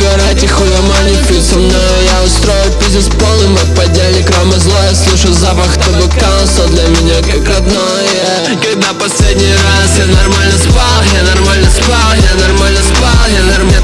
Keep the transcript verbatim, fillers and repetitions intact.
угорать и хуя манифит со мной. Я устрою пиздец полным, как подельник Рома злой. Я слышу запах табака, он стал для меня как родной, yeah. Когда последний раз я нормально спал, я нормально спал, я нормально спал, я нормально